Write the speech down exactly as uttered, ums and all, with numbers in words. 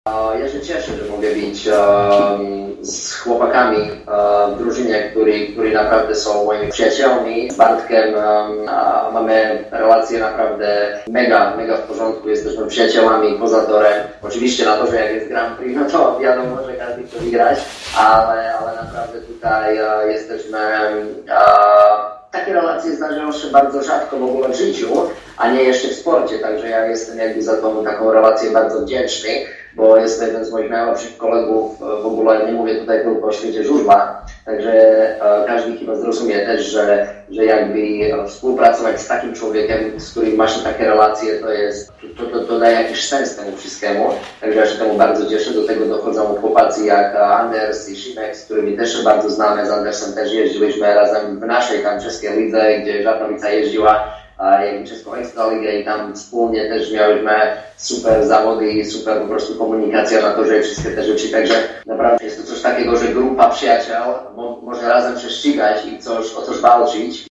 Ja się cieszę, że mogę być z chłopakami w drużynie, którzy, którzy naprawdę są moimi przyjaciółmi. Z Bartkiem mamy relacje naprawdę mega, mega w porządku. Jesteśmy przyjaciółmi poza torem. Oczywiście na torze, jak jest Grand Prix, no to wiadomo, że każdy chce wygrać, ale, ale naprawdę tutaj jesteśmy... Takie relacje zdarzają się bardzo rzadko w ogóle w życiu, a nie jeszcze w sporcie, także ja jestem jakby za tą taką relację bardzo wdzięczny, bo jest jeden z moich najlepszych kolegów, w ogóle nie mówię tutaj tylko o świecie żużla, także e, każdy chyba zrozumie też, że, że jakby współpracować z takim człowiekiem, z którym masz takie relacje, to jest, to, to, to daje jakiś sens temu wszystkiemu, także ja się temu bardzo cieszę. Do tego dochodzą chłopacy jak Anders i Szymek, z którymi też się bardzo znamy. Z Andersem też jeździliśmy razem w naszej tam czeskiej lidze, gdzie Żarnowica jeździła jak czeską Ekstraligę i tam wspólnie też miałyśmy super zawody i super po prostu komunikacja na torze i wszystkie te rzeczy, także naprawdę jest to coś takiego, że grupa przyjaciół mo- może razem się ścigać i coś, o coś walczyć.